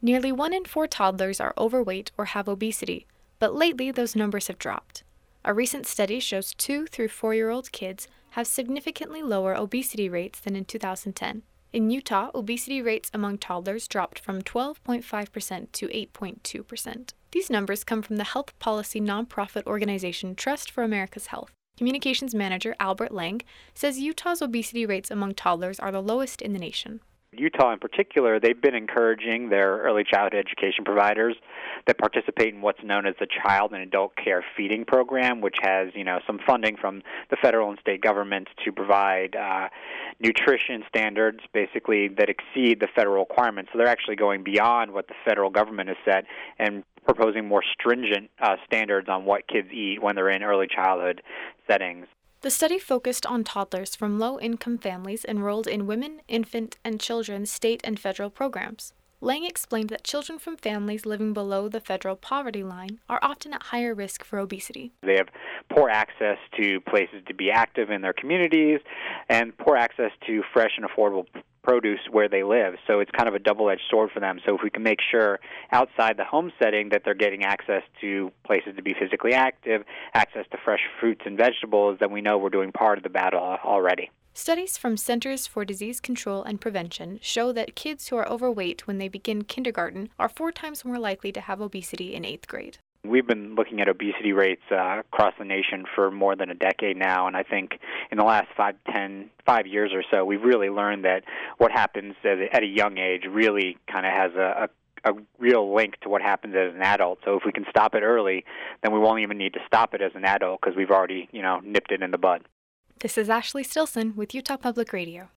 Nearly 1 in 4 toddlers are overweight or have obesity, but lately those numbers have dropped. A recent study shows 2 through 4-year-old kids have significantly lower obesity rates than in 2010. In Utah, obesity rates among toddlers dropped from 12.5% to 8.2%. These numbers come from the health policy nonprofit organization Trust for America's Health. Communications manager Albert Lang says Utah's obesity rates among toddlers are the lowest in the nation. Utah in particular, they've been encouraging their early childhood education providers that participate in what's known as the Child and Adult Care Feeding Program, which has, some funding from the federal and state governments to provide nutrition standards, basically, that exceed the federal requirements. So they're actually going beyond what the federal government has set and proposing more stringent standards on what kids eat when they're in early childhood settings. The study focused on toddlers from low-income families enrolled in women, infant, and children's state and federal programs. Lang explained that children from families living below the federal poverty line are often at higher risk for obesity. They have poor access to places to be active in their communities and poor access to fresh and affordable produce where they live. So it's kind of a double-edged sword for them. So if we can make sure outside the home setting that they're getting access to places to be physically active, access to fresh fruits and vegetables, then we know we're doing part of the battle already. Studies from Centers for Disease Control and Prevention show that kids who are overweight when they begin kindergarten are 4 times more likely to have obesity in 8th grade. We've been looking at obesity rates across the nation for more than a decade now, and I think in the last 5 years or so, we've really learned that what happens at a young age really kind of has a real link to what happens as an adult. So if we can stop it early, then we won't even need to stop it as an adult because we've already, nipped it in the bud. This is Ashley Stilson with Utah Public Radio.